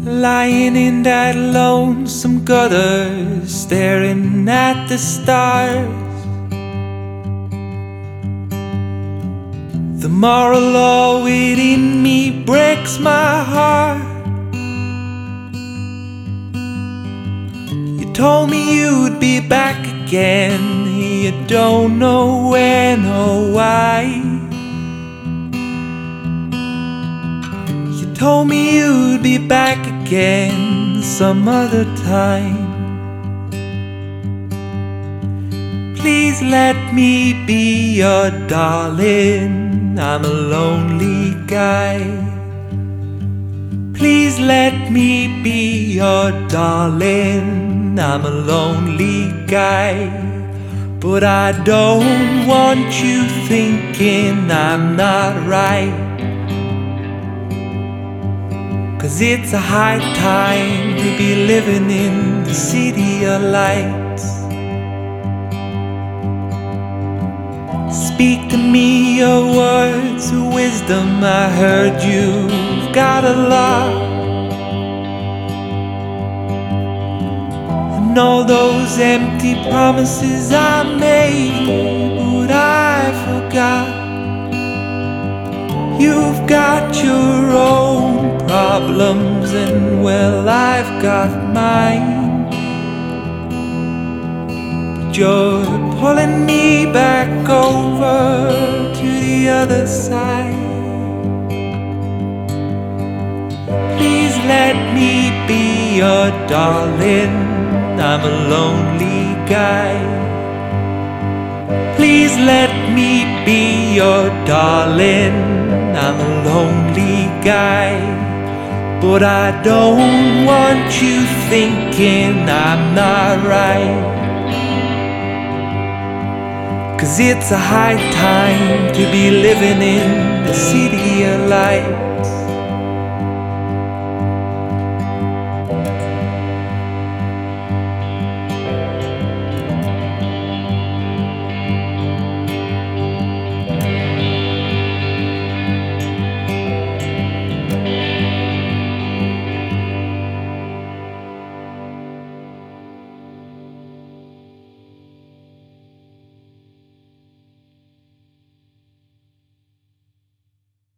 Lying in that lonesome gutter, staring at the stars. The moral law within me breaks my heart. You told me you'd be back again, you don't know when or why. You told me you'd be back again some other time. Please let me be your darling, I'm a lonely guy. Please let me be your darling, I'm a lonely guy. But I don't want you thinking I'm not right, 'cause it's a high time to be living in the city of lights. Speak to me your words of wisdom, I heard you've got a lot. And all those empty promises I made, but I forgot. You've got your own problems and well, I've got mine. But you're pulling me back over to the other side. Please let me be your darling, I'm a lonely guy. Please let me be your darling, I'm a lonely guy. But I don't want you thinking I'm not right, 'cause it's a high time to be living in the city of light.